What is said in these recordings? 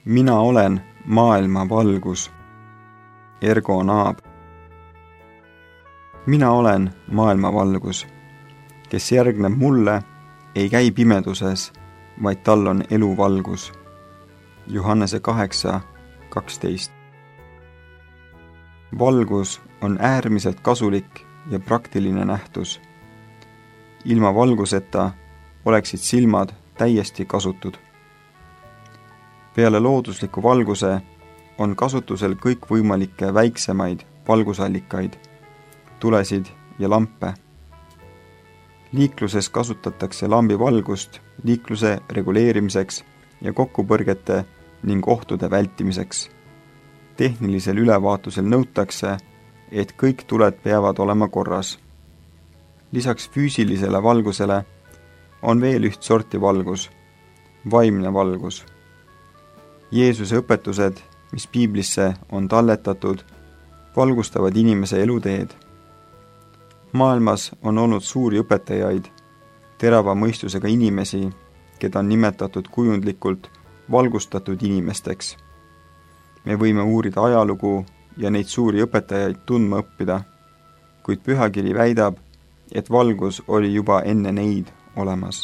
Mina olen maailma valgus. Ergo Naab. Mina olen maailma valgus. Kes järgneb mulle, ei käi pimeduses, vaid tal on eluvalgus. Johannese 8:12. Valgus on äärmiselt kasulik ja praktiline nähtus. Ilma valguseta oleksid silmad täiesti kasutud. Peale loodusliku valguse on kasutusel kõikvõimalikke väiksemaid valgusallikaid, tulesid ja lampe. Liikluses kasutatakse lambivalgust liikluse reguleerimiseks ja kokkupõrgete ning ohtude vältimiseks. Tehnilisel ülevaatusel nõutakse, et kõik tuled peavad olema korras. Lisaks füüsilisele valgusele on veel üht sorti valgus, vaimne valgus. Jeesuse õpetused, mis piiblisse on talletatud, valgustavad inimese eluteed. Maailmas on olnud suuri õpetajaid, terava mõistusega inimesi, keda on nimetatud kujundlikult valgustatud inimesteks. Me võime uurida ajalugu ja neid suuri õpetajaid tundma õppida, kuid Pühakiri väidab, et valgus oli juba enne neid olemas.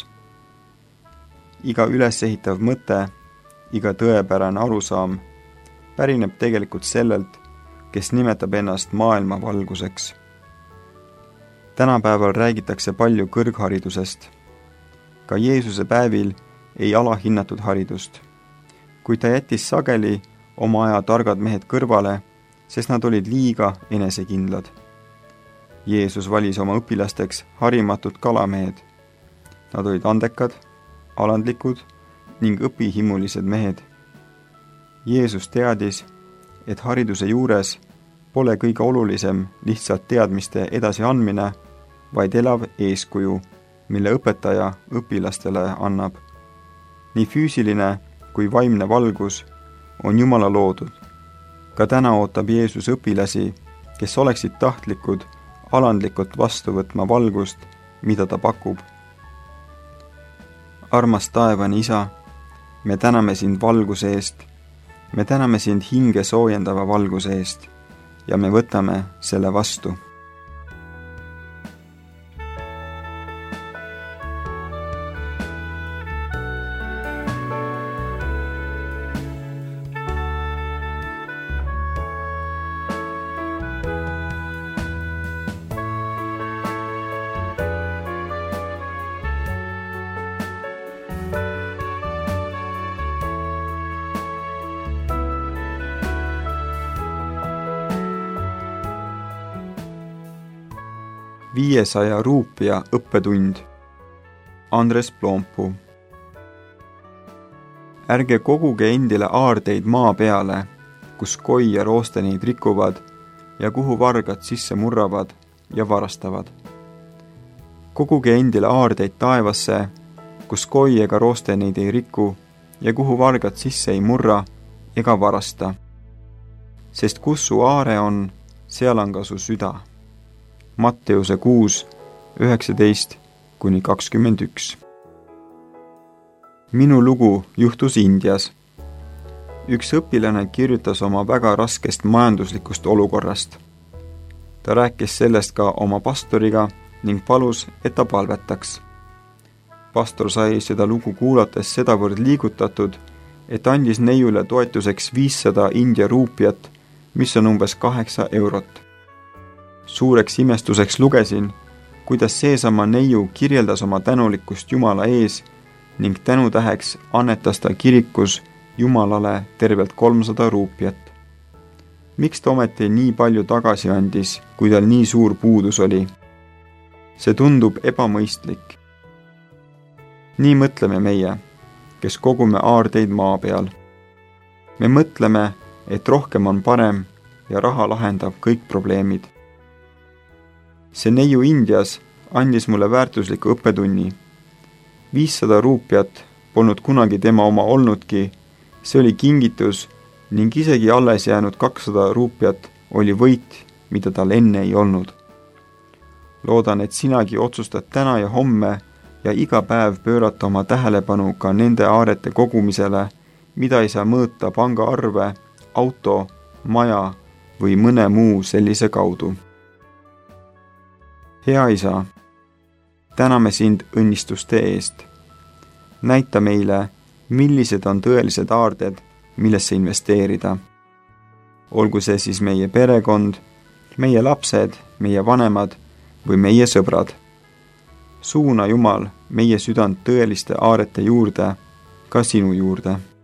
Iga ülesehitav mõte, iga tõepärane arusaam pärineb tegelikult sellelt, kes nimetab ennast maailma valguseks. Tänapäeval räägitakse palju kõrgharidusest. Ka Jeesuse päevil ei alahinnatud haridust, kuid ta jättis sageli oma aja targad mehed kõrvale, sest nad olid liiga enesekindlad. Jeesus valis oma õpilasteks harimatud kalamehed. Nad olid andekad, alandlikud ning õpihimulised mehed. Jeesus teadis, et hariduse juures pole kõige olulisem lihtsalt teadmiste edasiandmine, vaid elav eeskuju, mille õpetaja õpilastele annab. Nii füüsiline kui vaimne valgus on Jumala loodud. Ka täna ootab Jeesus õpilasi, kes oleksid tahtlikud alandlikult vastu võtma valgust, mida ta pakub. Armas taevane Isa, me täname sind valguse eest, me täname sind hinge soojendava valguse eest ja me võtame selle vastu. €500 õppetund. Andres Ploompuu. Ärge koguge endile aardeid maa peale, kus koi ja rooste neid rikuvad ja kuhu vargad sisse murravad ja varastavad. Koguge endile aardeid taevasse, kus koi ega rooste neid ei riku ja kuhu vargad sisse ei murra ega varasta. Sest kus su aare on, seal on ka su süda. Matteuse 6:19-21. Minu lugu juhtus Indias. Üks õpilane kirjutas oma väga raskest majanduslikust olukorrast. Ta rääkis sellest ka oma pastoriga ning palus, et ta palvetaks. Pastor sai seda lugu kuulates sedavõrd liigutatud, et andis neiule toetuseks 500 India ruupiat, mis on umbes 8 eurot. Suureks imestuseks lugesin, kuidas seesama neiu kirjeldas oma tänulikkust Jumala ees ning tänutäheks annetas ta kirikus Jumalale tervelt 300 ruupiat. Miks ta ometi nii palju tagasi andis, kui tal nii suur puudus oli? See tundub ebamõistlik. Nii mõtleme meie, kes kogume aardeid maa peal. Me mõtleme, et rohkem on parem ja raha lahendab kõik probleemid. See neiu Indias andis mulle väärtusliku õppetunni. 500 ruupiat polnud kunagi tema oma olnudki, see oli kingitus ning isegi alles jäänud 200 ruupiat oli võit, mida tal enne ei olnud. Loodan, et sinagi otsustad täna ja homme ja iga päev pöörata oma tähelepanu ka nende aarete kogumisele, mida ei saa mõõta pangaarve, auto, maja või mõne muu sellise kaudu. Hea Isa, täname sind õnnistuste eest. Näita meile, millised on tõelised aarded, millesse investeerida. Olgu see siis meie perekond, meie lapsed, meie vanemad või meie sõbrad. Suuna Jumal meie südant tõeliste aarete juurde, ka sinu juurde.